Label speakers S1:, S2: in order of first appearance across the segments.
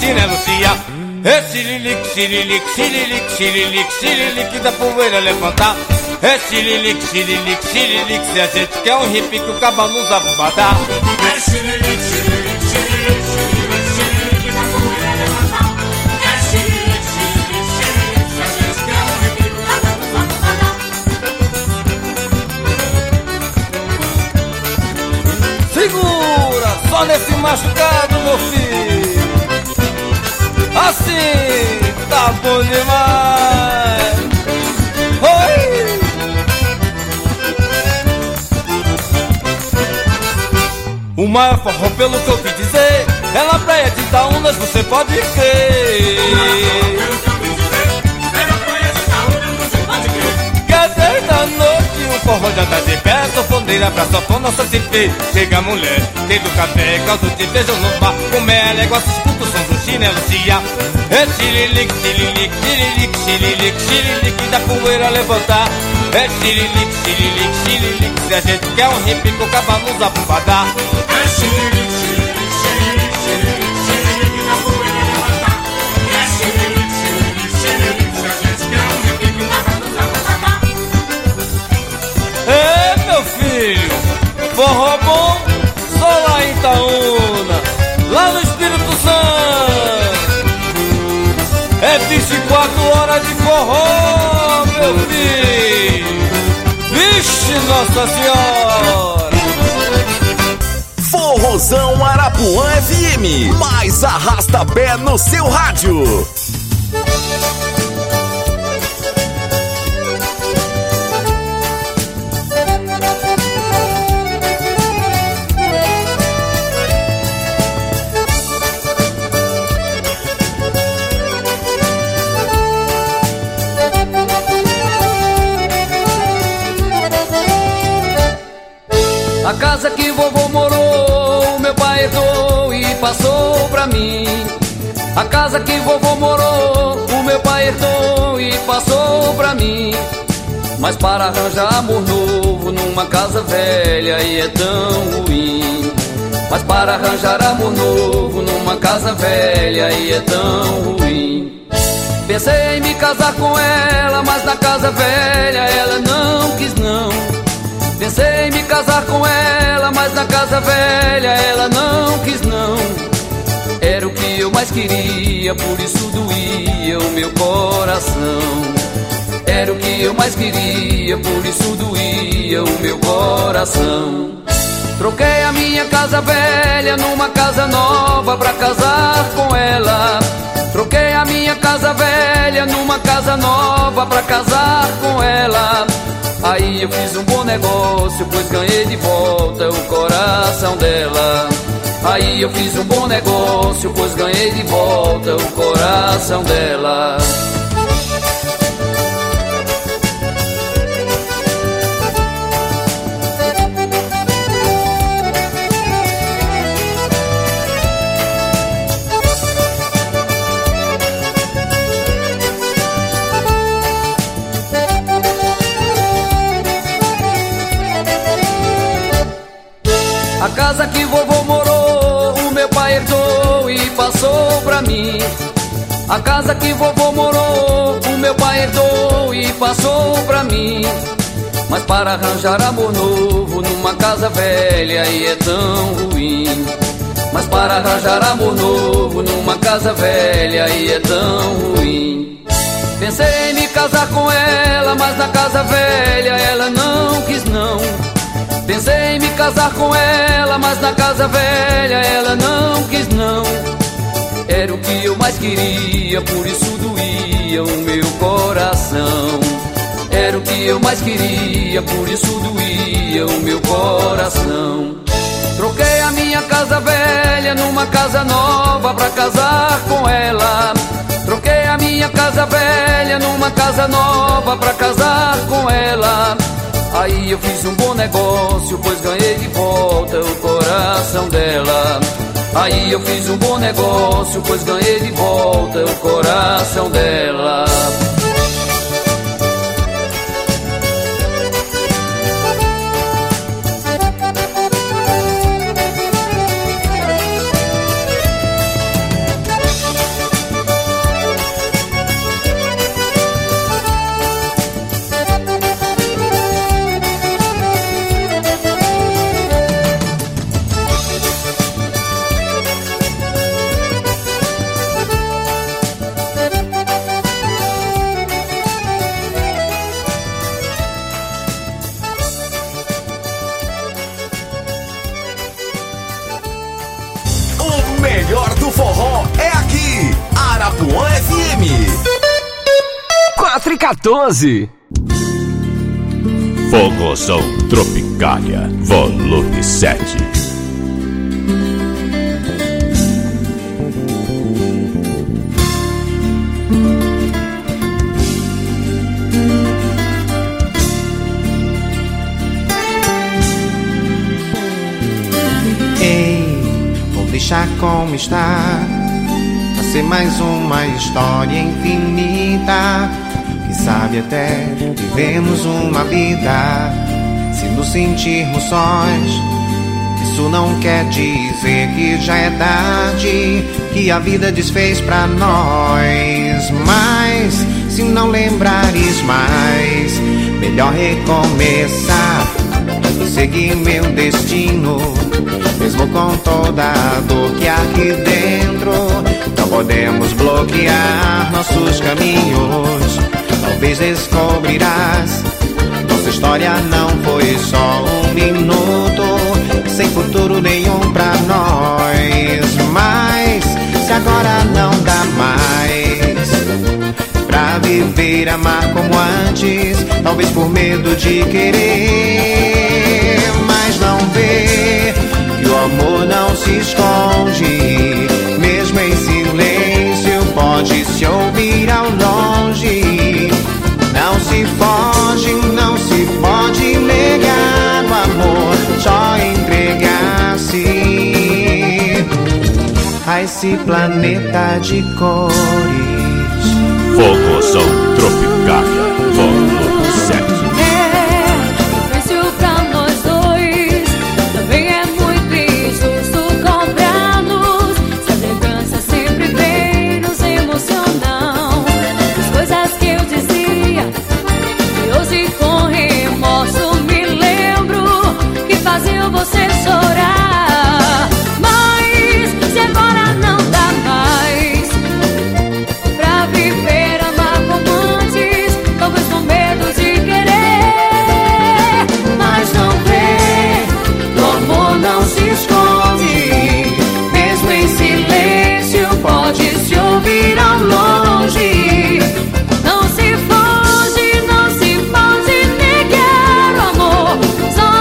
S1: Cristina e Lucia. Xililique, xililique, xililique, xililique, xililique da poeira levantar. Xililique, xililique, xililique, se a gente quer um hippie que o caba nos abubadá.
S2: Xililique, xililique, xililique, xililique, xililique da poeira levantar. Xililique, xililique, xililique, se a gente quer um hippie que o caba nos abubadá.
S1: Segura, só nesse machucado, meu filho. Assim, tá bom demais. Oi! O maior forró, pelo que eu ouvi dizer, é na praia de Itaúnas, você pode crer. Que é desde a noite o forró já tá de pé, sanfoneira pra sanfona só se vê. Chega a mulher, tem do café, caldo de feijão no bar, come ela igual se escuta o som do chinelo cia. É xililique, xililique, xililique, xililique, xililique da poeira levantar. É xililique, xililique, xililique, se a gente quer um hippie com o caba nos abubadá.
S2: É xililique, xililique, xililique, xililique, xililique da poeira levantar. É xililique, xililique, xililique, se a gente quer um hippie com o caba nos abubadá.
S1: É, meu filho, forró bom só lá em Itaúna, lá no Espírito Santo. É 24 horas de forró, meu filho. Vixe, Nossa Senhora.
S3: Forrozão Arapuã FM, mais arrasta-pé no seu rádio.
S4: A casa que vovô morou, meu pai herdou e passou pra mim. A casa que vovô morou, o meu pai herdou e passou pra mim. Mas para arranjar amor novo numa casa velha aí é tão ruim. Mas para arranjar amor novo numa casa velha aí é tão ruim. Pensei em me casar com ela, mas na casa velha ela não quis não. Pensei em me casar com ela, mas na casa velha ela não quis não. Era o que eu mais queria, por isso doía o meu coração. Era o que eu mais queria, por isso doía o meu coração. Troquei a minha casa velha numa casa nova pra casar com ela. Troquei a minha casa velha numa casa nova pra casar com ela. Aí eu fiz um bom negócio, pois ganhei de volta o coração dela. Aí eu fiz um bom negócio, pois ganhei de volta o coração dela. A casa que vovô morou, o meu pai herdou e passou pra mim. A casa que vovô morou, o meu pai herdou e passou pra mim. Mas para arranjar amor novo numa casa velha aí é tão ruim. Mas para arranjar amor novo numa casa velha aí é tão ruim. Pensei em me casar com ela, mas na casa velha ela não quis não. Pensei em me casar com ela, mas na casa velha ela não quis não. Era o que eu mais queria, por isso doía o meu coração. Era o que eu mais queria, por isso doía o meu coração. Troquei a minha casa velha numa casa nova pra casar com ela. Troquei a minha casa velha numa casa nova pra casar com ela. Aí eu fiz um bom negócio, pois ganhei de volta o coração dela. Aí eu fiz um bom negócio, pois ganhei de volta o coração dela.
S3: 14.
S5: Forrozão Tropicália, volume 7.
S6: Vou deixar como está, vai ser mais uma história infinita. Quem sabe até vivemos uma vida. Se nos sentirmos sós, isso não quer dizer que já é tarde, que a vida desfez pra nós. Mas se não lembrares mais, melhor recomeçar, seguir meu destino. Mesmo com toda a dor que há aqui dentro, não podemos bloquear nossos caminhos. Talvez descobrirás, nossa história não foi só um minuto, sem futuro nenhum pra nós. Mas se agora não dá mais pra viver, amar como antes, talvez por medo de querer, mas não vê que o amor não se esconde, mesmo em silêncio pode se ouvir ao longe. Não se foge, não se pode negar o amor, só entregar-se a esse planeta de cores.
S5: Forrozão Tropicália, volume 7.
S7: Você chorar, mas se agora não dá mais pra viver, amar como antes, talvez com medo de querer, mas não vê, o amor não se esconde, mesmo em silêncio pode se ouvir ao longe. Não se foge, não se pode negar o amor, só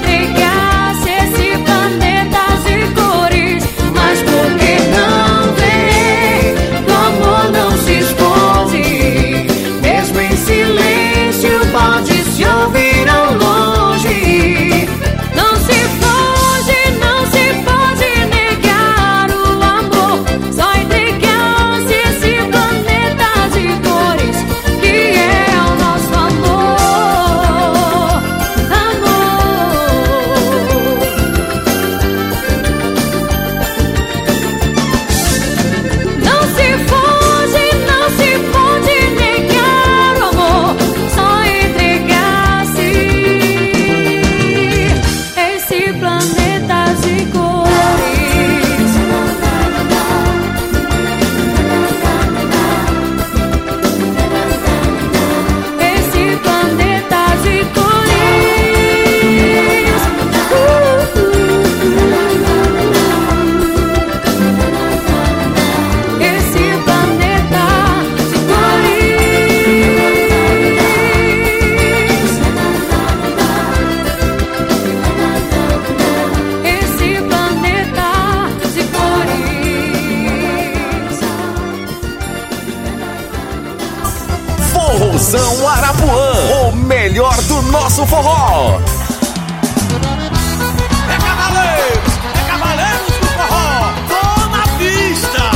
S3: Forrozão Arapuã, o melhor do nosso forró.
S1: É cavaleiros do forró, tô na pista.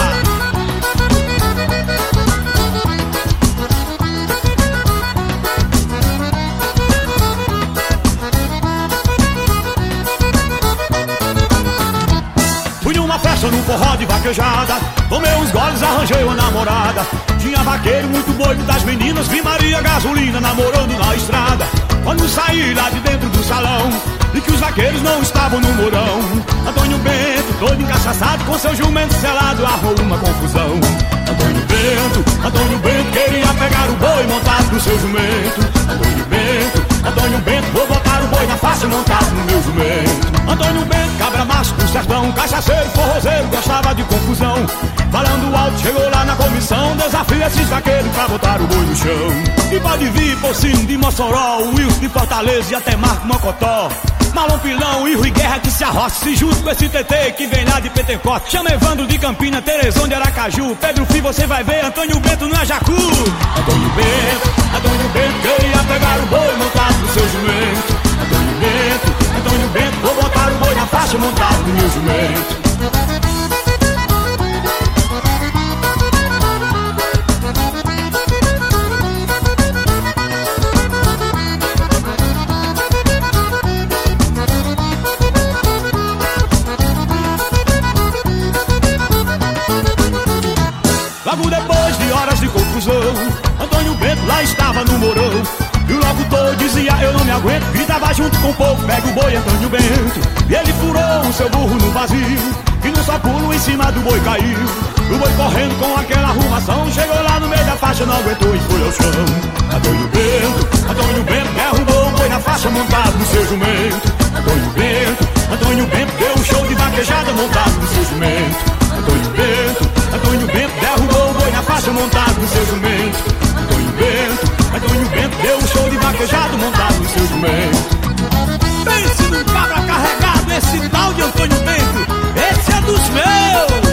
S8: Fui numa festa num forró de vaquejada, tomei uns goles, arranjei uma namorada. Tinha vaqueiro muito doido das meninas, vi Maria Gasolina namorando na estrada. Quando saí lá de dentro do salão, vi que os vaqueiros não estavam no morão. Antônio Bento, doido encachaçado, com seu jumento selado, armou uma confusão. Antônio Bento queria pegar o boi montado no seu jumento. Antônio Bento, vou botar o boi na face montado no meu jumento. Antônio Bento, cabra macho do sertão, cachaceiro, forrozeiro, gostava de confusão. Falando alto, chegou lá na comissão, desafiou desafio esses vaqueiros pra botar o boi no chão. E pode vir Pocinho de Mossoró, Wilson de Fortaleza e até Marco Mocotó. Malom Pilão e Rui Guerra que se arroça, se junta com esse TT que vem lá de Pentecoste. Chama Evandro de Campina, Teresão de Aracaju, Pedro Fi você vai ver, Antônio Bento no Ajacu. Antônio Bento queria pegar o boi montado no seu jumento. Antônio Bento, vou botar o boi na faixa montado no meu jumento. Logo depois de horas de confusão, Antônio Bento lá estava no morão. E o locutor dizia, eu não me aguento, gritava junto com o povo, pega o boi, Antônio Bento. E ele furou o seu burro no vazio, e num só pulo em cima do boi caiu. O boi correndo com aquela arrumação, chegou lá no meio da faixa, não aguentou e foi ao chão. Antônio Bento derrubou o boi na faixa montado no seu jumento. Antônio Bento deu um show de vaquejada montado no seu jumento. Antônio Bento derrubou o boi na faixa montado no seu jumento. Antônio Bento deu um show de vaquejado montado no seu jumento. Pense num cabra carregado, esse tal de Antônio Bento, esse é dos meus.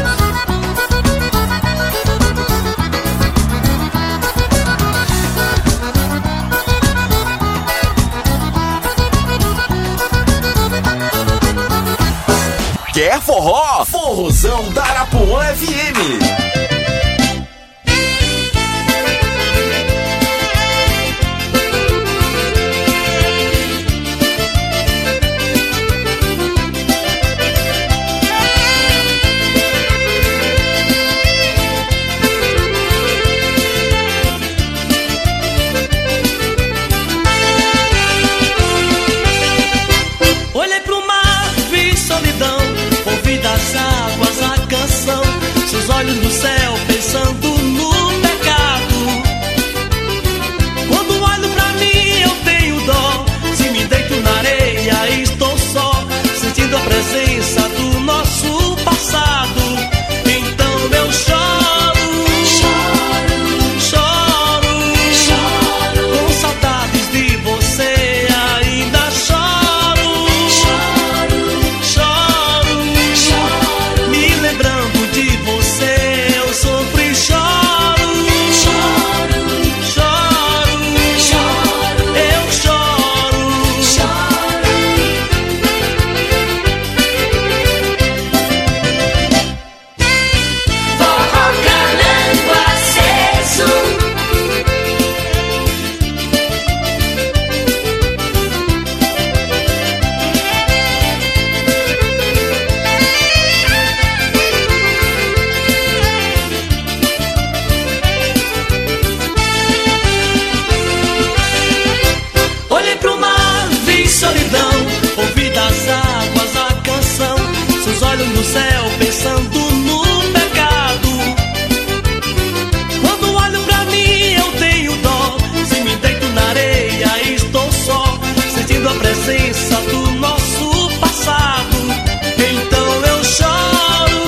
S3: Quer forró? Forrozão da Arapuã FM.
S9: Olhei pro mar, vi solidão, ouvi das águas a canção, seus olhos no céu pensando no pecado. Quando olho pra mim eu tenho dó, se me deito na areia estou só, sentindo a presença do nosso passado. Então eu choro, com saudades de você ainda choro. Me lembrando de você eu sofro e choro. Eu choro.
S2: Forró Calango aceso.
S9: Olhei pro mar, vi solidão, ouvi das águas a canção, seus olhos no céu pensando no pecado. Quando olho pra mim eu tenho dó, se me deito na areia estou só, sentindo a presença do nosso passado. Então eu choro,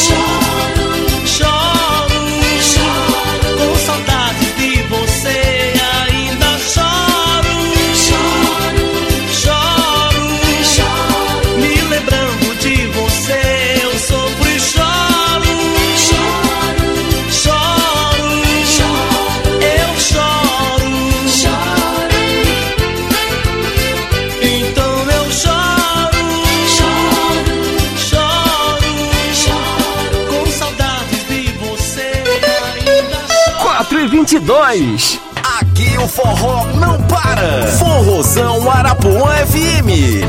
S9: com saudades de você ainda choro. Me lembrando de você eu sofro e choro. Eu choro. Então eu choro, com saudades de você ainda choro.
S3: 4h22. Aqui o forró não para. Forrozão Arapuã FM.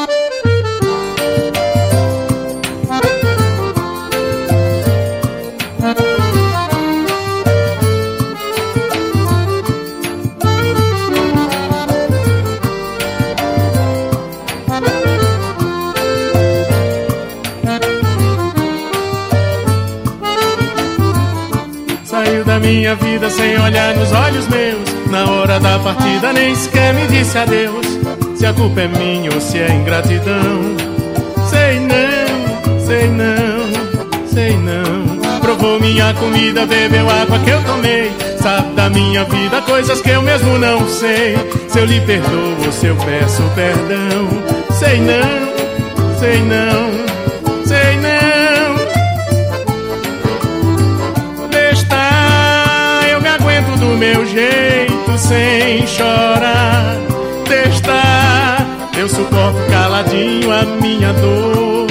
S10: Saiu da minha vida sem olhar nos olhos meus. Na hora da partida nem sequer me disse adeus. Se a culpa é minha ou se é ingratidão, sei não, sei não, sei não. provou minha comida, bebeu água que eu tomei, sabe da minha vida coisas que eu mesmo não sei. Se eu lhe perdoo ou se eu peço perdão, sei não, sei não, sei não. Besta, eu me aguento do meu jeito sem chorar. Besta, eu suporto caladinho a minha dor.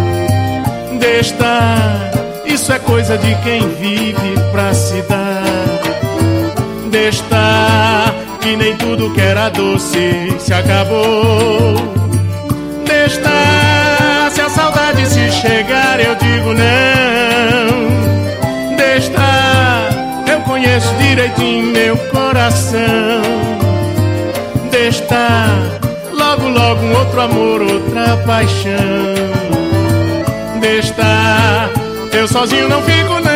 S10: Besta, isso é coisa de quem vive pra se dar. Besta, que nem tudo que era doce se acabou. Besta, se a saudade se chegar eu digo não. Besta, eu conheço direitinho meu coração. Besta, logo logo um outro amor, outra paixão. Besta, eu sozinho não fico não.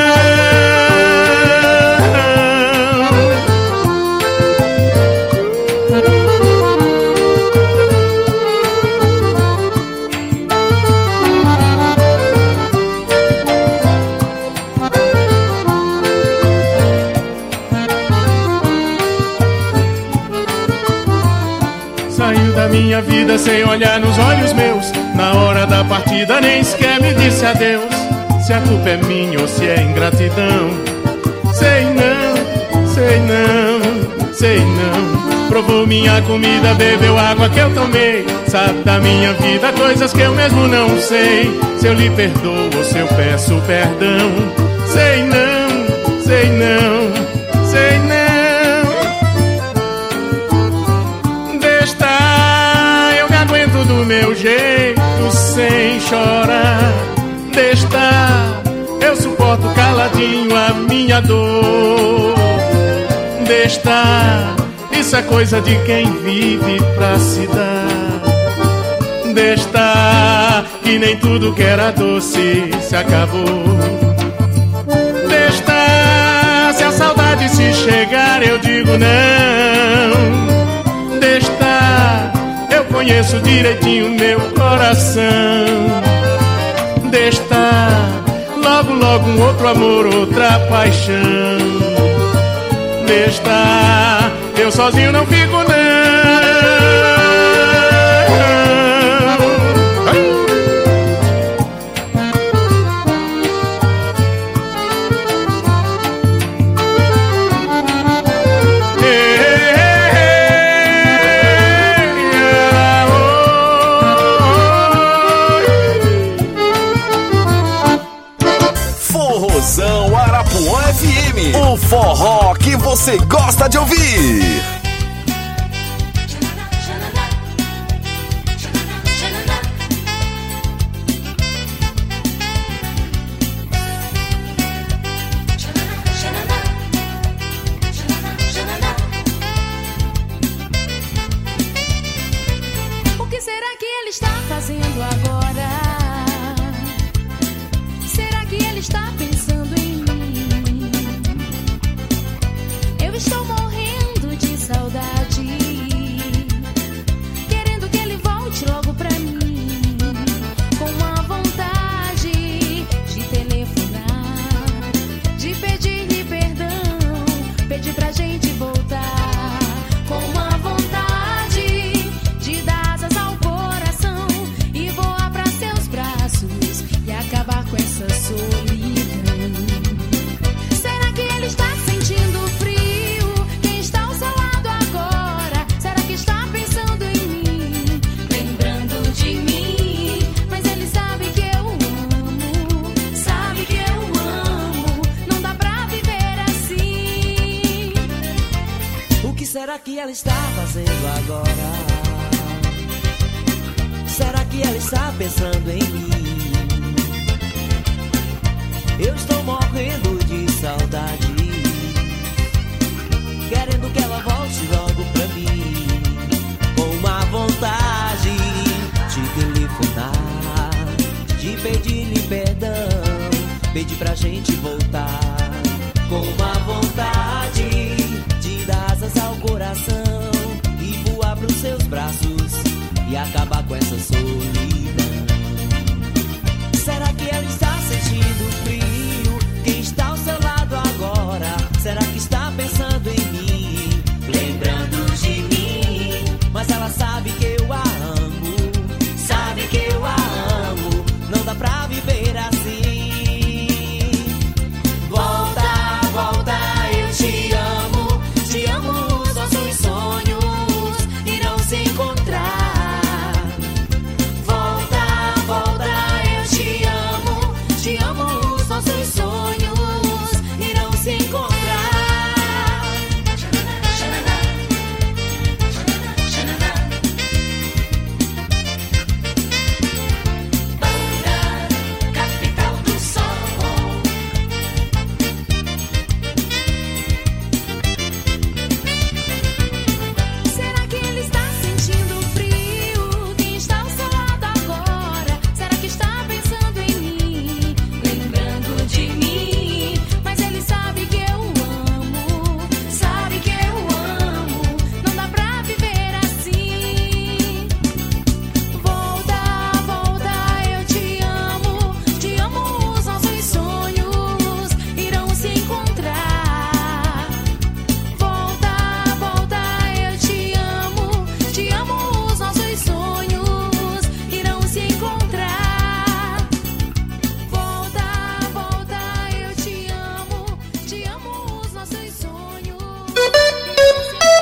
S10: Saiu da minha vida sem olhar nos olhos meus. Na hora da partida nem sequer me disse adeus. Se a culpa é minha ou se é ingratidão, sei não, sei não, sei não. Provou minha comida, bebeu água que eu tomei, sabe da minha vida coisas que eu mesmo não sei. Se eu lhe perdoo ou se eu peço perdão, sei não, sei não, sei não. Besta, eu me aguento do meu jeito sem chorar. Besta, eu suporto caladinho a minha dor. Besta, isso é coisa de quem vive pra se dar. Besta, que nem tudo que era doce se acabou. Besta, se a saudade se chegar eu digo não. Besta, eu conheço direitinho meu coração. Besta, logo logo um outro amor, outra paixão. Besta, eu sozinho não fico não.
S3: Arapuã FM, o forró que você gosta de ouvir.
S7: O que será que ele está fazendo agora? Será que ele está pensando em mim? Eu estou morrendo de saudade, querendo que ele volte logo pra mim, com uma vontade de telefonar, de pedir-lhe perdão, pedir pra gente voltar, com uma vontade de dar asas ao coração e voar pra seus braços e acabar com essa solidão. Será que ele está sentindo frio? Quem está ao seu lado agora? Será que está pensando em mim? Lembrando de mim? Mas ele sabe que eu amo, sabe que eu amo. Não dá pra viver assim.
S11: O que será que ela está fazendo agora? Será que ela está pensando em mim? Eu estou morrendo de saudade, querendo que ela volte logo pra mim, com uma vontade de telefonar, de pedir-lhe perdão, pedir pra gente voltar, com uma vontade de dar asas ao coração e voar pros seus braços e acabar com essa solidão. Será que ela está sentindo frio?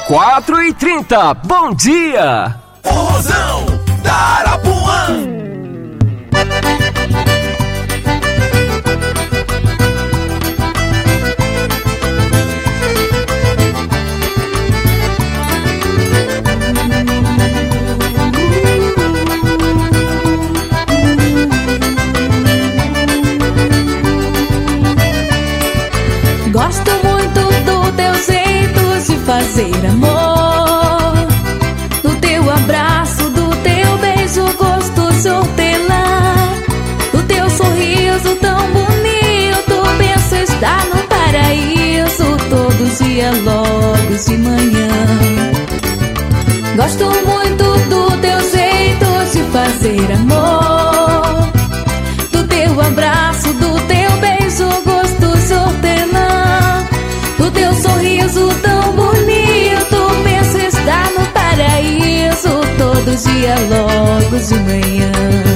S12: 4h30, bom dia!
S3: Forrozão da Arapuã.
S7: Gosto muito do teu jeito de fazer amor, do teu abraço, do teu beijo, gosto de hortelã, do teu sorriso tão bonito, penso estar no paraíso todo dia logo de manhã. Gosto muito do teu jeito de fazer amor, do teu abraço, do teu beijo, gosto de hortelã, do teu sorriso tão bonito, penso estar no paraíso todo dia logo de manhã.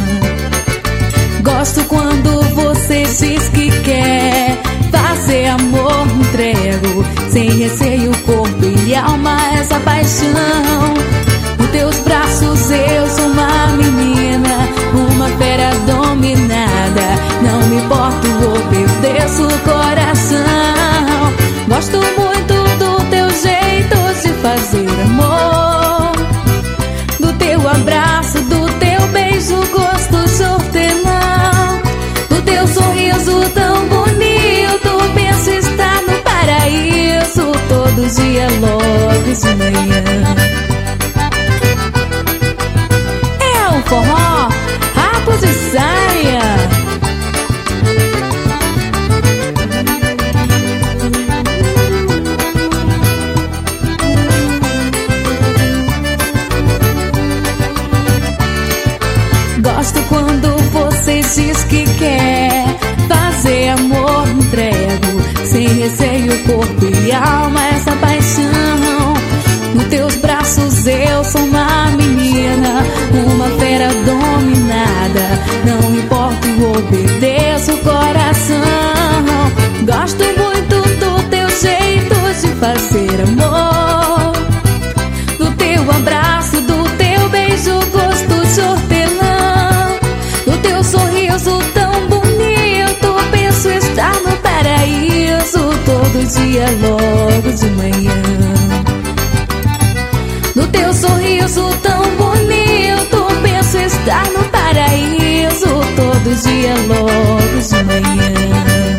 S7: Gosto quando você diz que quer fazer amor, entrego sem receio, corpo e alma, essa paixão. Nos teus braços eu sou uma menina, uma fera dominada, não me importo, obedeço o coração. Gosto muito do teu jeito de fazer amor, do teu abraço, do teu beijo, gosto de hortelã, do teu sorriso tão bonito, penso estar no paraíso todo dia logo de manhã. É o forró, rapos de saia. Gosto quando você diz que quer fazer amor, entrego sem receio, corpo e alma, essa paixão. Nos teus braços eu sou uma menina, uma fera dominada, não importo, obedeço o coração. Gosto muito do teu jeito de fazer amor, do teu abraço, do teu beijo, gosto de hortelã, do teu sorriso tão bonito, penso estar no paraíso todo dia logo de manhã. No teu sorriso tão bonito, penso estar no paraíso todo dia logo de manhã.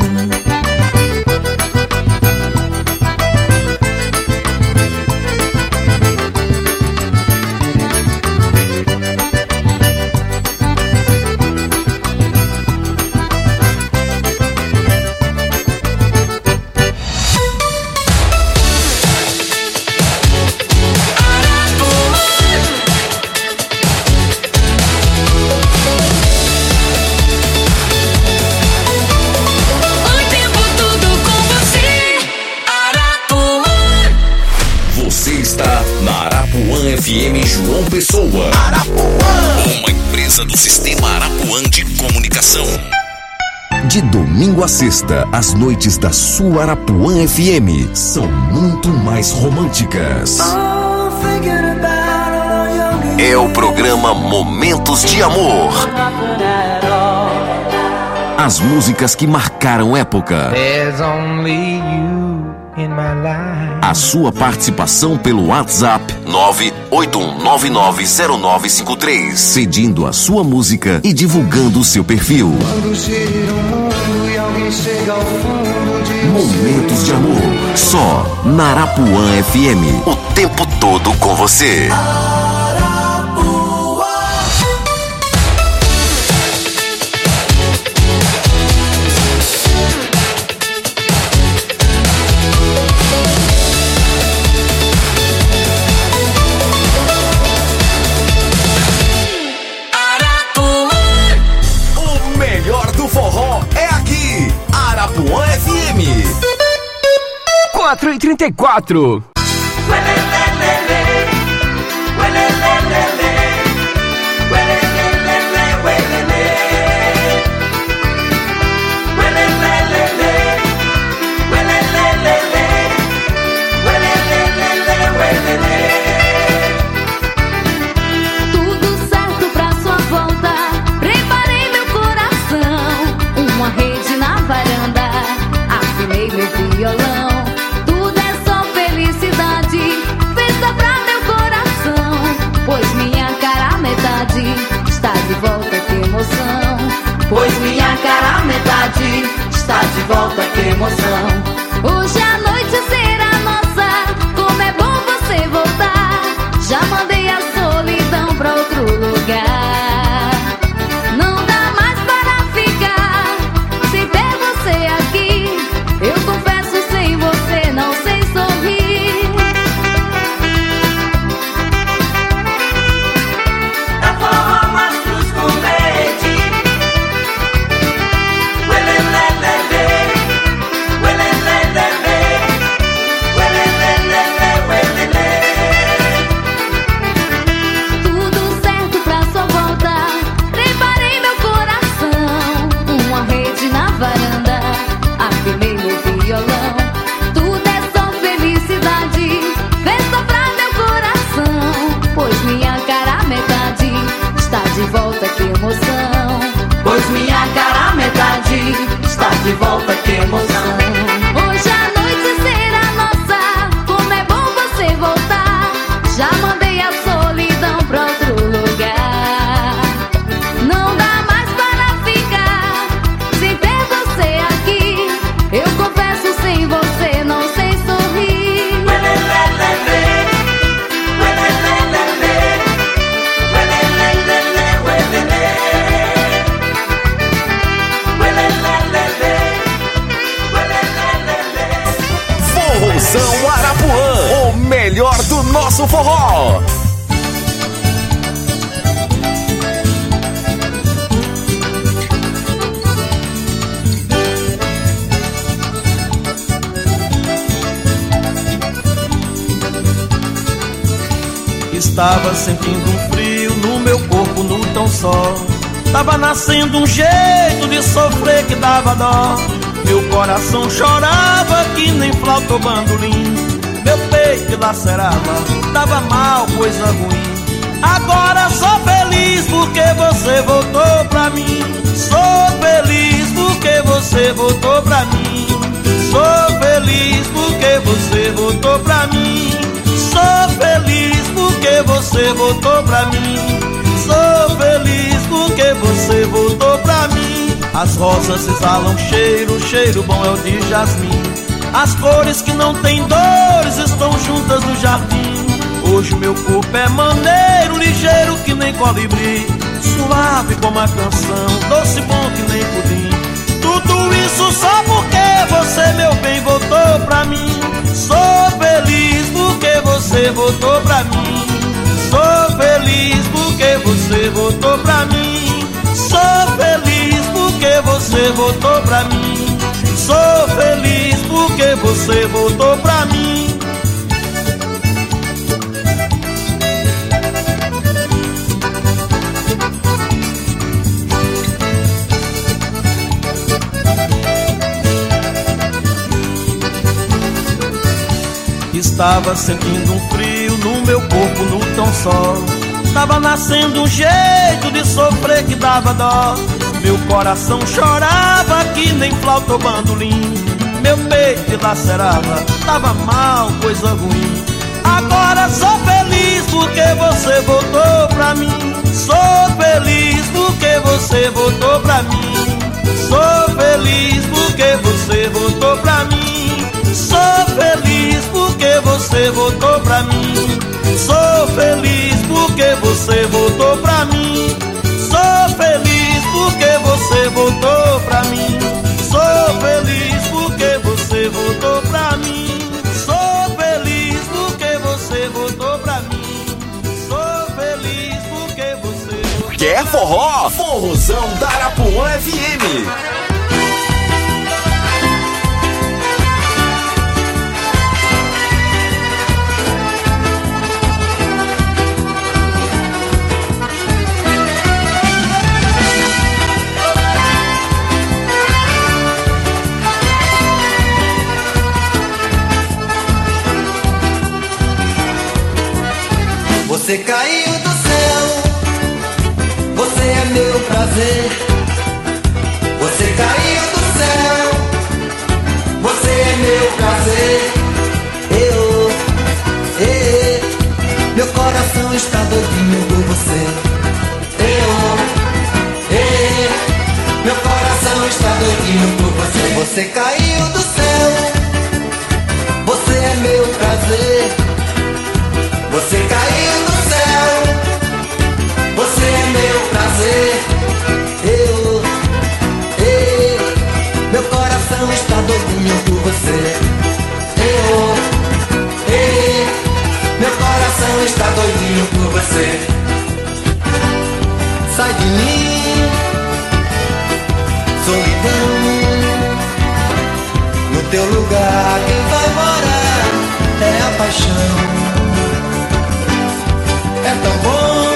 S3: FM João Pessoa. Arapuã. Uma empresa do Sistema Arapuã de Comunicação. De domingo a sexta, as noites da sua Arapuã FM são muito mais românticas. É o programa Momentos de Amor. As músicas que marcaram época. A sua participação pelo WhatsApp 981990953, pedindo a sua música e divulgando o seu perfil. Momentos de Amor, só na Arapuã FM, o tempo todo com você. Arapuã FM
S12: 4h34.
S7: está de volta, que emoção. Hoje a noite será nossa, como é bom você voltar. Já mandei a solidão pra outro lugar. Não dá mais para ficar sem ter você aqui. Eu confesso, sem você não sei sorrir.
S2: É forró, mas cruz com leite. Uelelelele, uelelelele, uelelelele, uelele.
S7: Tudo certo pra sua volta. Preparei meu coração, uma rede na varanda, afinei no violão. Tudo é só felicidade, vem soprar meu coração, pois minha cara metade está de volta, que emoção. Pois minha cara metade está de volta, que emoção. Hoje a noite será nossa, como é bom você voltar. Já mandei a solidão pra outro lugar. Não dá mais para ficar sem ter você aqui. Eu confesso, sem você não sei sorrir.
S2: Uelelelele, uelelelele, uelelelele, uelele. Uelelelele, uelelelele.
S3: Forrozão Arapuã, o melhor do nosso forró.
S9: Estava sentindo um frio no meu corpo, no tão só. Tava nascendo um jeito de sofrer que dava dó. Meu coração chorava que nem flauta ou bandolim. Meu peito lacerava, tava mal, coisa ruim. Agora sou feliz porque você voltou pra mim. Sou feliz porque você voltou pra mim. Sou feliz porque você voltou pra mim. Sou feliz porque você voltou pra mim. Sou feliz porque você voltou pra mim. As rosas exalam cheiro, cheiro bom é o de jasmim. As cores que não têm dores estão juntas no jardim. Hoje meu corpo é maneiro, ligeiro que nem colibri. Suave como a canção, doce bom que nem pudim. Tudo isso só porque você, meu bem, voltou pra mim. Sou feliz porque você voltou pra mim. Sou feliz porque você voltou pra mim. Sou feliz porque você voltou pra mim. Sou feliz porque você voltou pra mim. Estava sentindo um frio no meu corpo, no tão só. Tava nascendo um jeito de sofrer que dava dó. Meu coração chorava que nem flauta ou bandolim. Meu peito lacerava, tava mal, coisa ruim. Agora sou feliz porque você voltou pra mim. Sou feliz porque você voltou pra mim. Sou feliz porque você voltou pra mim. Sou feliz porque você voltou pra mim. Sou feliz porque você voltou pra mim. Sou feliz porque você voltou pra mim. Sou feliz porque você voltou pra mim. Sou feliz porque você voltou pra mim. Sou feliz porque você voltou.
S3: Quer forró? Forrozão da Arapuã FM.
S13: Você caiu do céu, você é meu prazer. Você caiu do céu, você é meu prazer. Meu coração está doidinho por você. Meu coração está doidinho por você. Você caiu do céu, você é meu prazer. Você caiu do céu, você é meu prazer. Meu coração está doidinho por você. Meu coração está doidinho por você. Sai de mim, solidão. No teu lugar quem vai morar é a paixão. É tão bom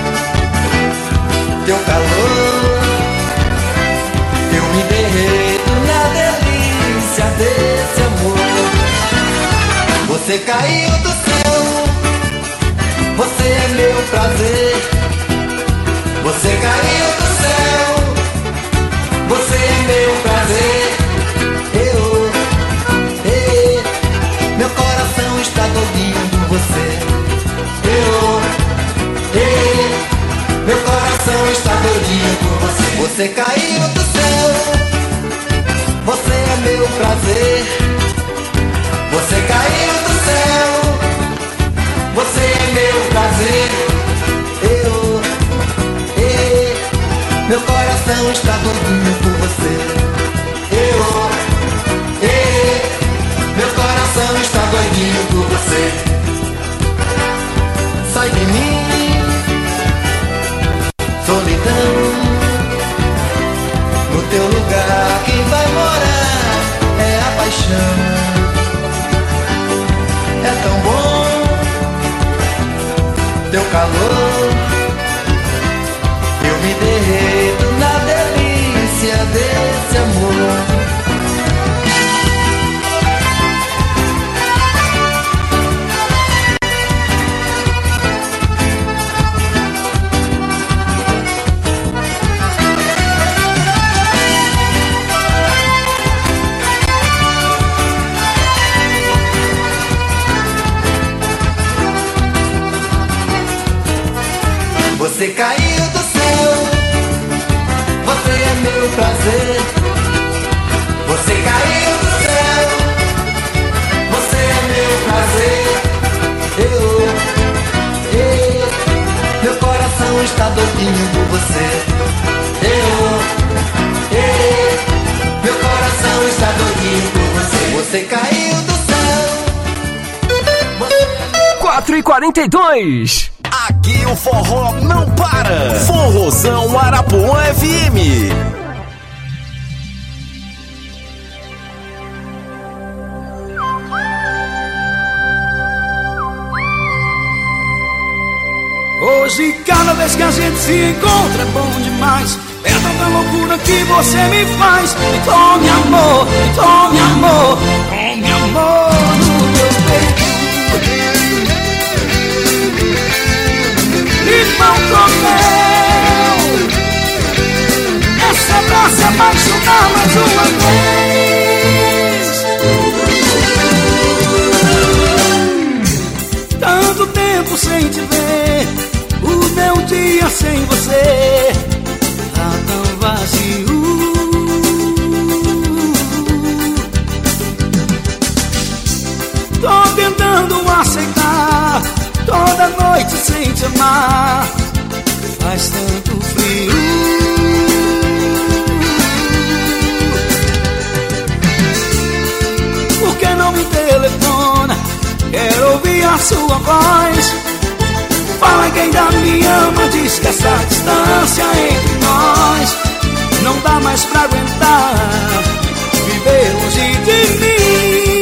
S13: teu calor. Eu me derreto na delícia desse amor. Você caiu do céu, você é meu prazer. Você caiu do céu, você é meu prazer. Meu coração está doidinho por você. Meu coração está doidinho por você. Você caiu do céu, você é meu prazer. Você caiu do céu, você é meu prazer. Meu coração está doidinho por você. Meu coração está doidinho por você. Sai de mim, solidão. No teu lugar quem vai morar é a paixão. É tão bom teu calor. Eu me derreto na delícia desse amor. Você caiu do céu, você é meu prazer. Você caiu do céu, você é meu prazer. Meu coração está doidinho por você. Meu coração está doidinho por você. Você caiu do céu.
S12: 4h42.
S3: Aqui o forró não para. Forrozão Arapuã FM.
S14: Hoje cada vez que a gente se encontra é bom demais. É tanta loucura que você me faz. Me tome amor, me tome amor, tome amor no meu peito. Irmão Coronel, essa pra se apaixonar mais uma vez. Tanto tempo sem te ver, o meu dia sem você tá tão vazio. Tô tentando aceitar, toda noite sem te amar faz tanto frio. Por que não me telefona? Quero ouvir a sua voz. Fala que ainda me ama, diz que essa distância entre nós não dá mais pra aguentar viver longe de mim.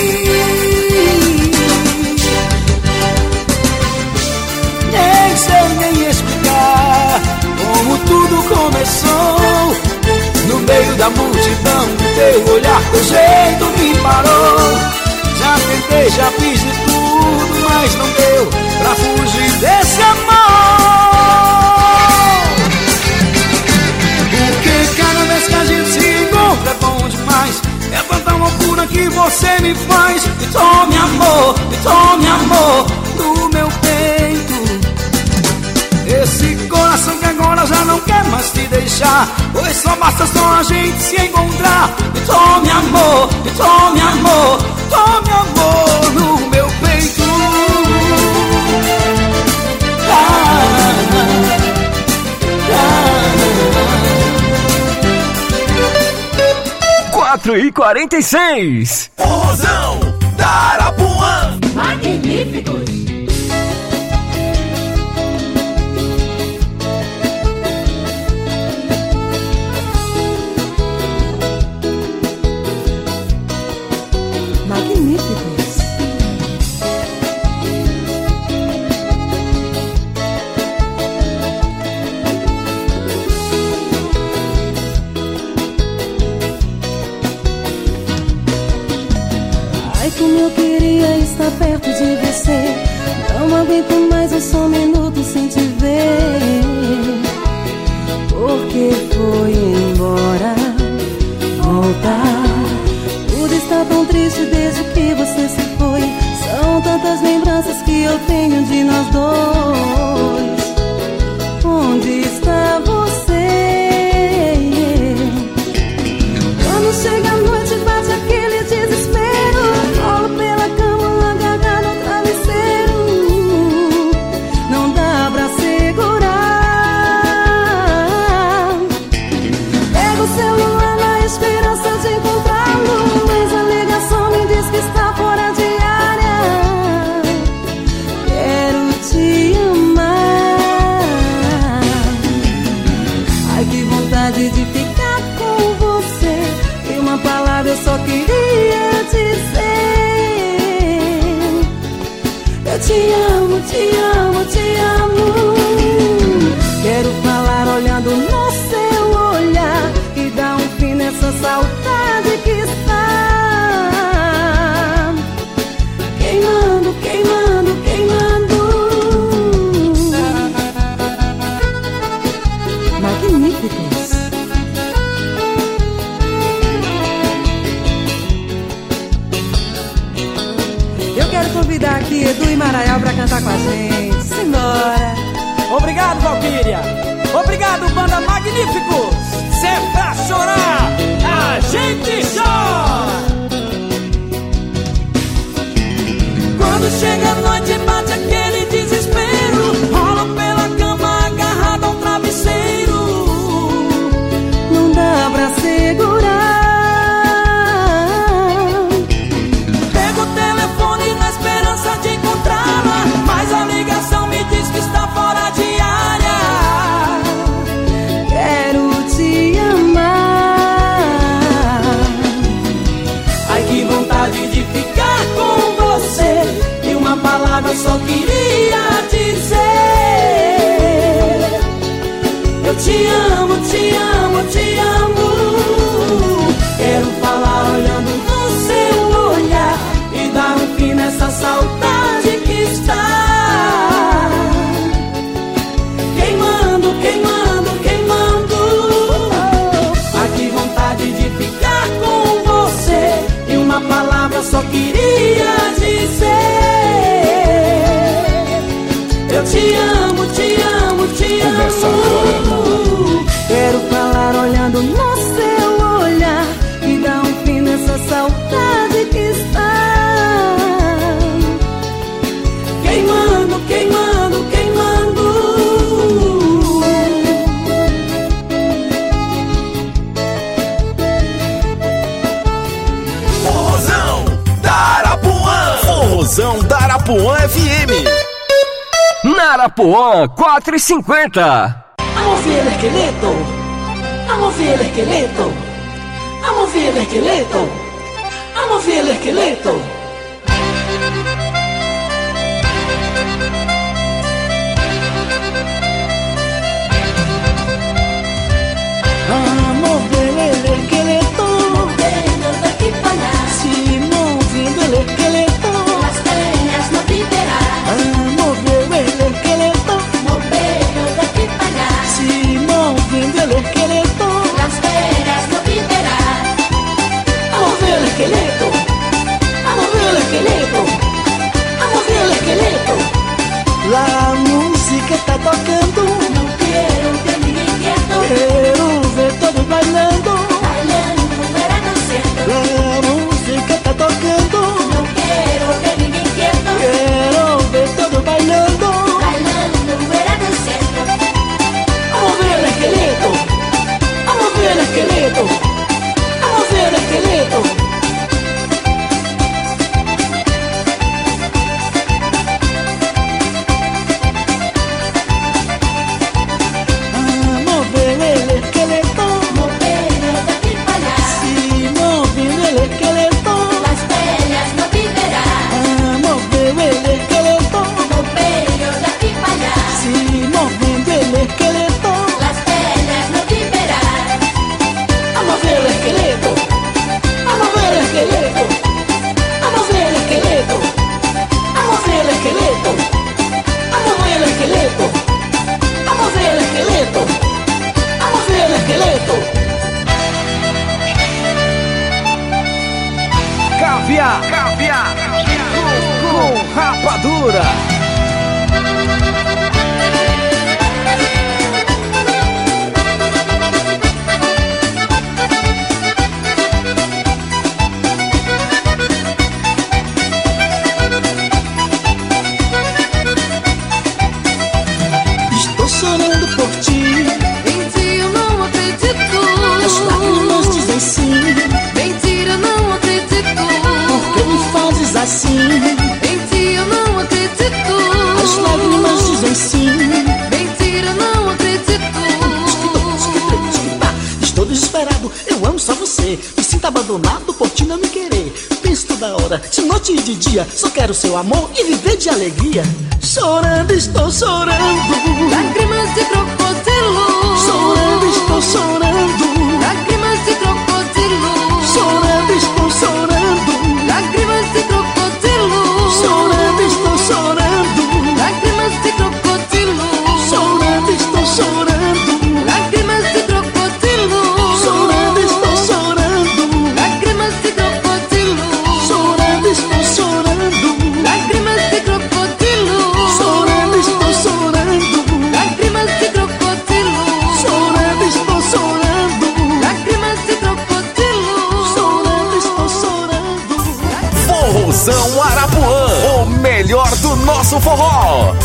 S14: Nem sei nem explicar como tudo começou. No meio da multidão, teu olhar, teu jeito me parou. Já tentei, já fiz de tudo, mas não deu pra fugir desse amor. Porque cada vez que a gente se encontra é bom demais. É tanta loucura que você me faz. Me tome amor no meu peito. Esse coração que agora ela já não quer mais te deixar, pois só basta só a gente se encontrar. Me tome amor, me tome amor, tome amor no meu peito.
S12: 4h46.
S3: Forrozão da Arapuã.
S2: Magníficos.
S7: Como eu queria estar perto de você, não aguento mais um só minuto sem te ver. Porque foi embora, voltar. Tudo está tão triste desde que você se foi. São tantas lembranças que eu tenho de nós dois. Onde está você? Quando chega a noite bate aquele desespero. Rolo pela cama, agarrado no travesseiro. Não dá pra segurar. Pego o celular na esperança de encontrá-lo, mas a ligação me diz que está fora de área. Quero te amar. Ai, que vontade de ficar com você. E uma palavra eu só queria dizer: eu te amo, te amo, te amo. Quero falar olhando no seu olhar e dar um fim nessa saudade que está queimando, queimando, queimando. Magníficos. Eu quero convidar aqui Edu e Maraial pra cantar com a gente. Simbora.
S15: Obrigado, Valquíria. Obrigado, banda Magníficos. Se é pra chorar, a gente chora.
S2: Quando chega a noite bate aquele desespero. Rola pela cama agarrado ao travesseiro.
S7: Não dá pra segurar.
S2: Pego o telefone na esperança de encontrá-la, mas a ligação me diz que está fora de área.
S7: Quero te amar.
S2: Ai, que vontade de ficar com você. E uma palavra eu só queria dizer: eu te amo, te amo, te amo. Quero falar olhando no seu olhar e dar um fim nessa saudade que está queimando, queimando, queimando. Ai, que vontade de ficar com você. E uma palavra eu só queria dizer: eu te amo, te amo, te amo.
S7: Quero falar olhando no seu olhar e dar um fim nessa saudade que está
S2: queimando, queimando, queimando.
S3: Forrozão da Arapuã. Forrozão da Arapuã FM.
S12: Na Arapuã 4h50.
S2: Vamos ver el esqueleto. Vamos ver el esqueleto. Vamos ver el esqueleto. Vamos ver el esqueleto.
S14: Vamos ver el esqueleto.
S2: Moviendo de aquí para allá.
S14: Sí, moviendo el esqueleto.
S2: Las peñas no vivirán.
S14: Vamos ver el esqueleto.
S2: Moviendo de aquí para allá.
S14: Sí, moviendo el esqueleto.
S2: Las peñas no vivirán.
S14: Vamos ver el esqueleto. Vamos ver el esqueleto. Vamos ver el esqueleto.
S15: Caviar com rapadura.
S14: Estou chorando por ti.
S7: Em ti eu não acredito.
S14: As lágrimas dizem sim.
S7: Mentira, não acredito.
S14: Por que me fazes assim?
S7: Em ti eu não acredito.
S14: As lágrimas dizem sim.
S7: Mentira, não acredito.
S14: Estou desesperado, eu amo só você. Me sinto abandonado por ti não me querer. Penso toda hora, de noite e de dia. Só quero seu amor e viver de alegria. Chorando, estou chorando.
S7: Lágrimas de crocodilo.
S14: Chorando, estou chorando.
S7: Lágrimas de crocodilo.
S14: Chorando, estou chorando.
S7: Lágrimas de crocodilo.
S14: Chorando, estou chorando.
S7: Lágrimas de crocodilo.
S14: Chorando, estou chorando.
S7: Lágrimas de crocodilo.
S14: Chorando, estou chorando.
S7: Lágrimas de crocodilo.
S14: Chorando, estou chorando.
S7: Lágrimas de crocodilo.
S14: Chorando, estou chorando.
S7: Lágrimas de crocodilo.
S14: Chorando, estou chorando.
S7: Lágrimas de crocodilo.
S14: Chorando, estou chorando.
S3: Forrozão Arapuã, o melhor do nosso forró.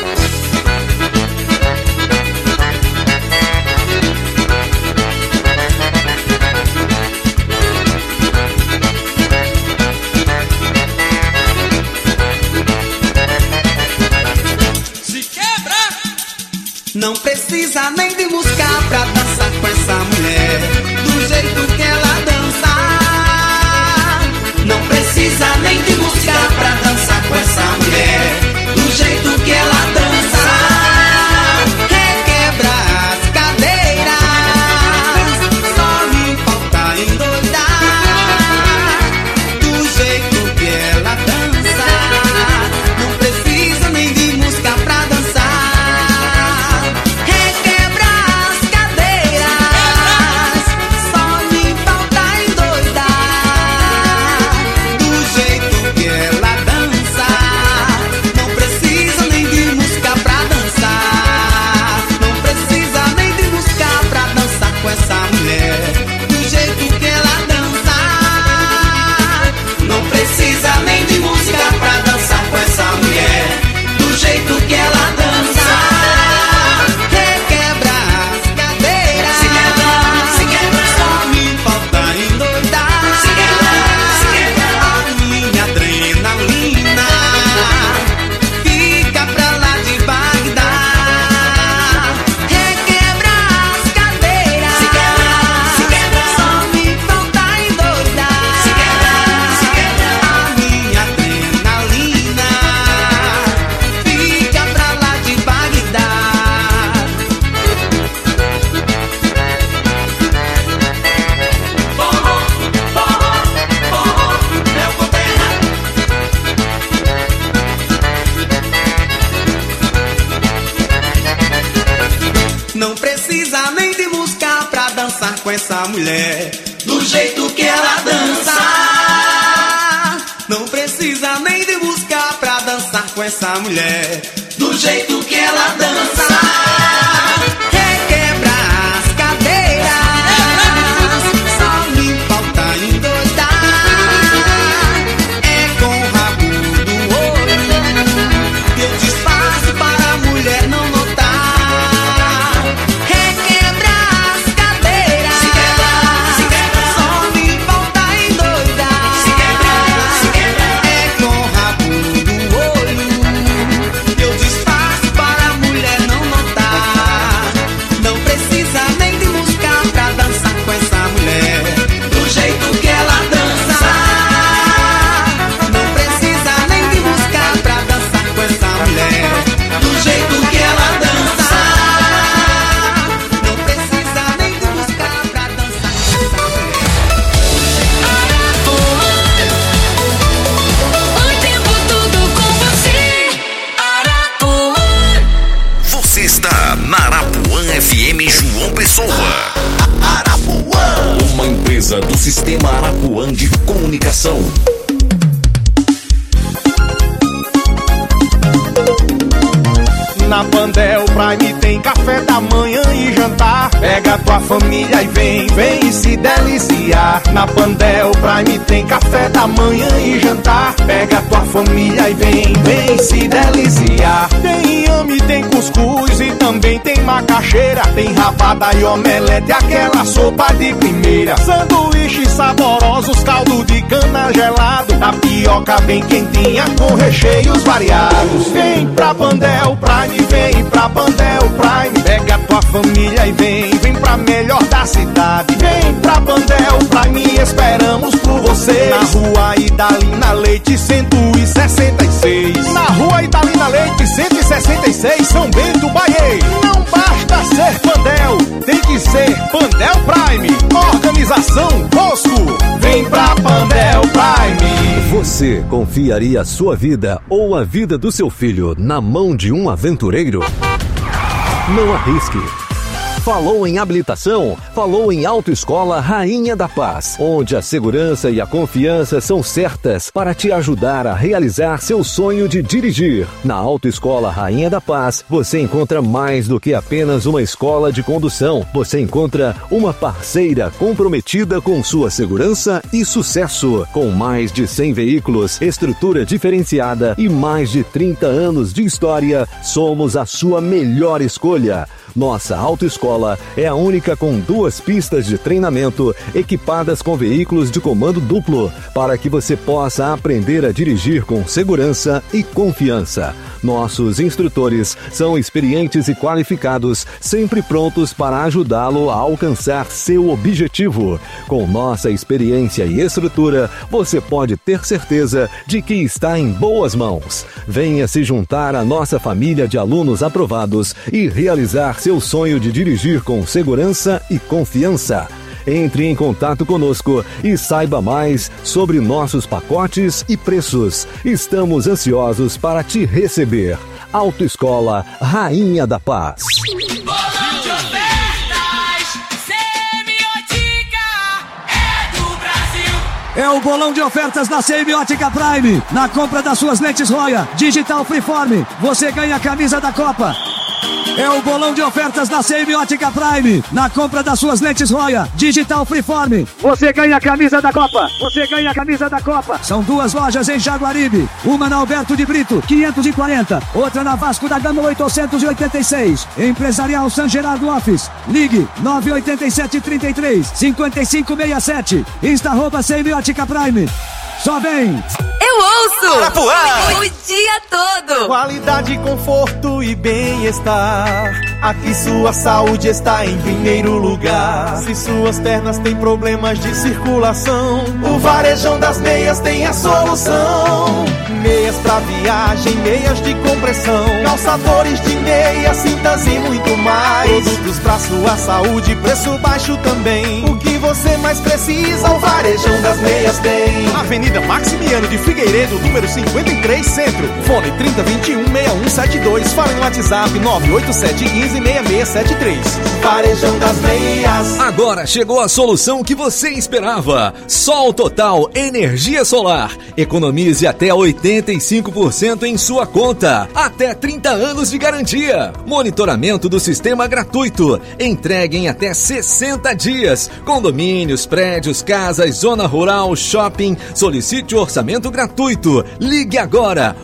S6: Não precisa nem de música pra dançar com essa mulher, do jeito que ela dança. Não precisa nem de música pra dançar com essa mulher, do jeito que ela dança. Requebra as cadeiras, só me falta endoidar, do jeito que ela dança. Não precisa nem de música pra dançar. Com essa mulher, do jeito que ela dança. Não precisa nem de música pra dançar com essa mulher, do jeito que ela dança. Requebra as cadeiras, só me falta endoidar. É com o rabo do olho que eu disfarço para a mulher não notar.
S3: FM João Pessoa. Arapuã, uma empresa do Sistema Arapuã de Comunicação.
S6: Na Pandel Prime tem café da manhã e jantar. Pega tua família e vem se deliciar. Na Pandel Prime tem café da manhã e jantar. Pega tua família e vem se deliciar. Tem inhame, tem cuscuz e também tem macaxeira. Tem rabada e omelete, aquela sopa de primeira. Sanduíches saborosos, caldo de cana gelado. Tapioca bem quentinha com recheios variados. Vem pra Pandel Prime, vem pra Pandel Prime. Pega tua família e vem pra melhor da cidade. Vem pra Pandel Prime, esperamos por vocês. Na rua Idalina Leite 166. Na rua Idalina Leite 166, São Bento, Bahia. Não basta ser Pandel, tem que ser Pandel Prime. Organização Bosco, vem pra Pandel Prime.
S16: Você confiaria a sua vida ou a vida do seu filho na mão de um aventureiro? Não arrisque. Falou em habilitação? Falou em Autoescola Rainha da Paz, onde a segurança e a confiança são certas para te ajudar a realizar seu sonho de dirigir. Na Autoescola Rainha da Paz, você encontra mais do que apenas uma escola de condução. Você encontra uma parceira comprometida com sua segurança e sucesso. Com mais de 100 veículos, estrutura diferenciada e mais de 30 anos de história, somos a sua melhor escolha. Nossa autoescola é a única com 2 pistas de treinamento equipadas com veículos de comando duplo, para que você possa aprender a dirigir com segurança e confiança. Nossos instrutores são experientes e qualificados, sempre prontos para ajudá-lo a alcançar seu objetivo. Com nossa experiência e estrutura, você pode ter certeza de que está em boas mãos. Venha se juntar à nossa família de alunos aprovados e realizar seu sonho de dirigir com segurança e confiança. Entre em contato conosco e saiba mais sobre nossos pacotes e preços. Estamos ansiosos para te receber. Autoescola Rainha da Paz.
S14: É o bolão de ofertas da Semiótica Prime. Na compra das suas lentes Roya Digital Freeform, você ganha a camisa da Copa. É o bolão de ofertas da Semiótica Prime. Na compra das suas lentes Roya Digital Freeform, você ganha a camisa da Copa. Você ganha a camisa da Copa. São 2 lojas em Jaguaribe. Uma na Alberto de Brito, 540. Outra na Vasco da Gama, 886. Empresarial San Gerardo Office. Ligue 987-33-5567. Insta@Semiótica Prime. Só vem!
S17: Eu ouço!
S6: Arapuã!
S17: O dia todo!
S6: Qualidade, conforto e bem-estar. Aqui sua saúde está em primeiro lugar. Se suas pernas têm problemas de circulação, o Varejão das Meias tem a solução. Meias pra viagem, meias de compressão, calçadores de meia, cintas e muito mais. Produtos pra sua saúde, preço baixo também. O que você mais precisa, o Varejão das Meias tem. Avenida Maximiano de Figueiredo, número 53, Centro. Fone 3021-6172. Fala no WhatsApp 98715-6673. Varejão das Meias.
S18: Agora chegou a solução que você esperava. Sol Total Energia Solar. Economize até 85% em sua conta. Até 30 anos de garantia. Monitoramento do sistema gratuito. Entregue em até 60 dias. Condomínios, prédios, casas, zona rural, shopping. Solicite o orçamento gratuito. Ligue agora.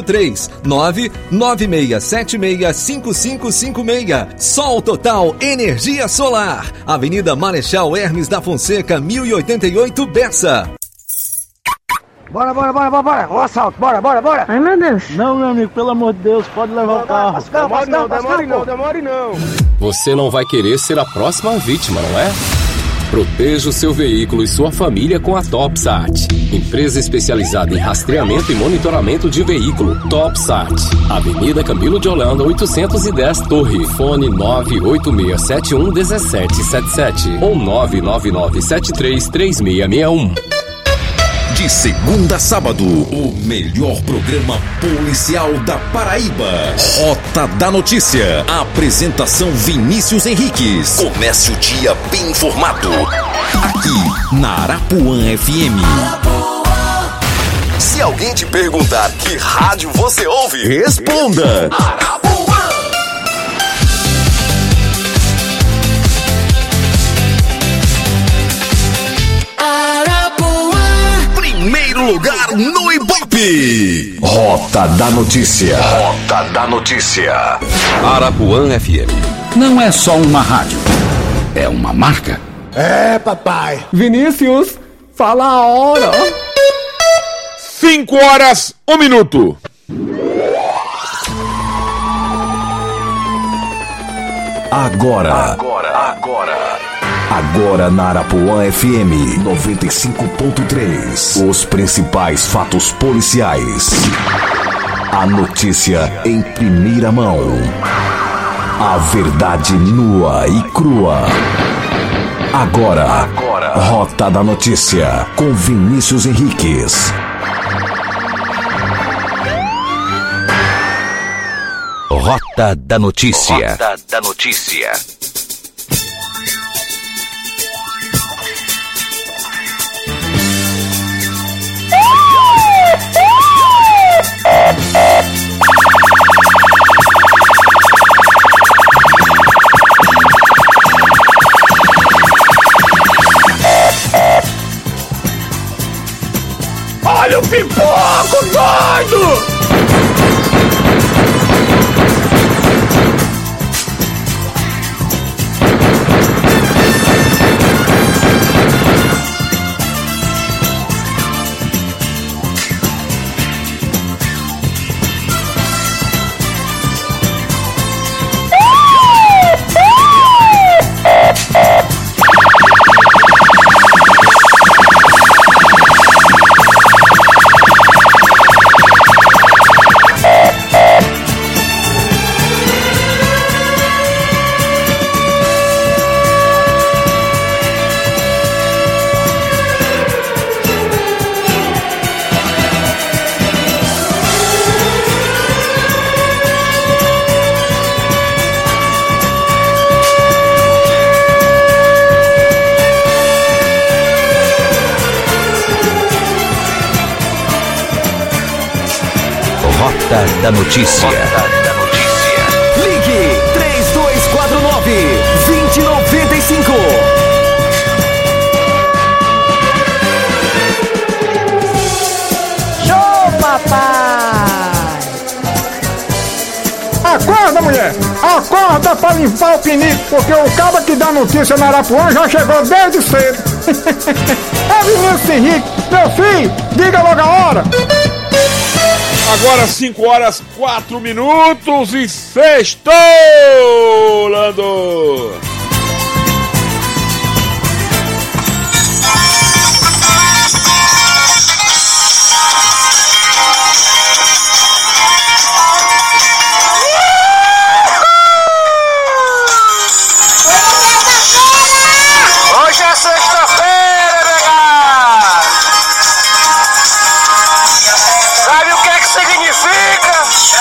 S18: 839-9676-5556. Sol Total Energia Solar. Avenida Marechal Hermes da Fonseca, 1088, Bessa.
S19: Bora. Ó, assalto, bora.
S20: Ai, meu Deus.
S19: Não, meu amigo, pelo amor de Deus, pode levar o carro.
S20: Demore não.
S21: Você não vai querer ser a próxima vítima, não é? Proteja o seu veículo e sua família com a Topsat. Empresa especializada em rastreamento e monitoramento de veículo. Topsat. Avenida Camilo de Holanda, 810, Torre. Fone 986711777 ou 999733661.
S3: De segunda a sábado, o melhor programa policial da Paraíba. Rota da Notícia. Apresentação Vinícius Henriques. Comece o dia bem informado. Aqui na Arapuã FM. Se alguém te perguntar que rádio você ouve, responda. Arapuã. primeiro lugar no Ibope. Rota da Notícia. Rota da Notícia.
S4: Arapuã FM. Não é só uma rádio, é uma marca.
S22: É, papai.
S23: Vinícius, fala a hora.
S24: 5 horas, 1 minuto.
S3: Agora na Arapuã FM 95.3. Os principais fatos policiais. A notícia em primeira mão. A verdade nua e crua. Agora, Rota da Notícia com Vinícius Henriques. Rota da Notícia. Rota da Notícia.
S22: Olha o pipoco, doido!
S3: Rota da Notícia.
S12: Ligue 3249-2095.
S23: Show, papai! Acorda, mulher! Acorda pra limpar o pinico, porque o cara que dá notícia na Arapuã já chegou desde cedo. É Vinícius Henrique, meu filho, diga logo a hora!
S24: Agora 5 horas, 4 minutos e sextou, Lando!
S22: Hoje é sexta-feira, negado! Sabe o que é que significa?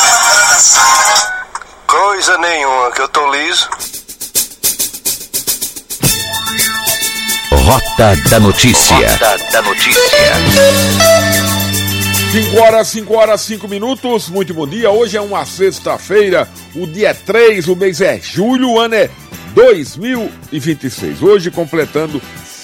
S22: Coisa nenhuma, que eu tô liso.
S3: Rota da Notícia. Rota da Notícia.
S24: 5 horas, 5 minutos, muito bom dia. Hoje é uma sexta-feira, o dia 3, o mês é julho, o ano é 2026. Hoje completando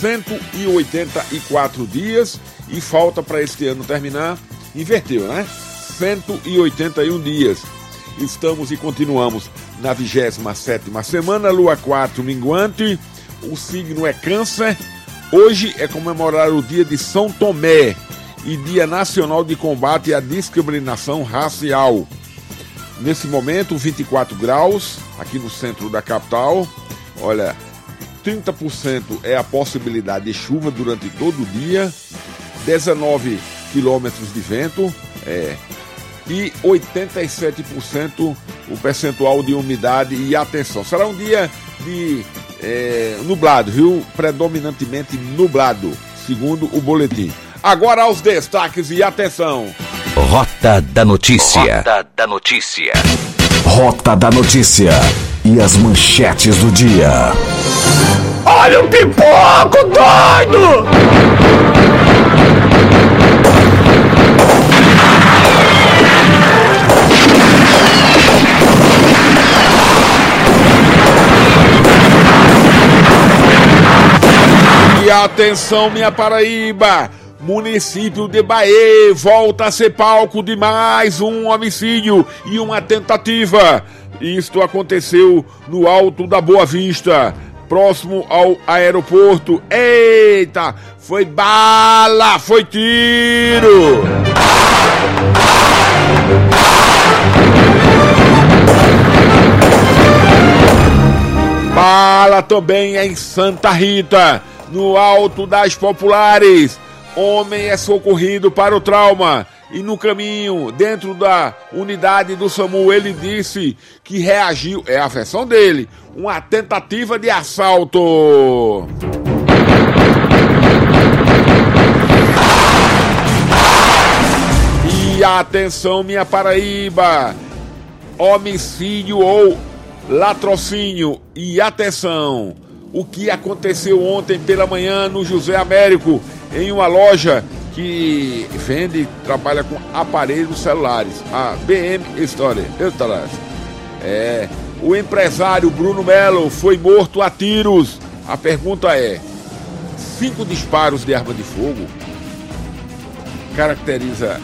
S24: 184 dias e falta para este ano terminar, inverteu, né? 181 dias. Estamos e continuamos na 27ª semana, lua 4 minguante, o signo é Câncer. Hoje é comemorar o dia de São Tomé e Dia Nacional de Combate à Discriminação Racial. Nesse momento, 24 graus, aqui no centro da capital. Olha, 30% é a possibilidade de chuva durante todo o dia, 19 quilômetros de vento, e 87% o percentual de umidade. E atenção, será um dia de nublado, viu? Predominantemente nublado, segundo o boletim. Agora aos destaques e atenção.
S3: Rota da Notícia.
S24: Rota da Notícia.
S3: Rota da Notícia e as manchetes do dia.
S22: Olha o pipoco, doido!
S24: E atenção, minha Paraíba! Município de Bahia volta a ser palco de mais um homicídio e uma tentativa. Isto aconteceu no Alto da Boa Vista, próximo ao aeroporto. Eita, foi bala, foi tiro. Bala também em Santa Rita, no Alto das Populares. Homem é socorrido para o trauma e no caminho, dentro da unidade do SAMU, ele disse que reagiu, é a versão dele, uma tentativa de assalto. E atenção, minha Paraíba, homicídio ou latrocínio. E atenção, o que aconteceu ontem pela manhã no José Américo, em uma loja que vende e trabalha com aparelhos celulares, a BM Store. O empresário Bruno Melo foi morto a tiros. A pergunta é: 5 disparos de arma de fogo caracteriza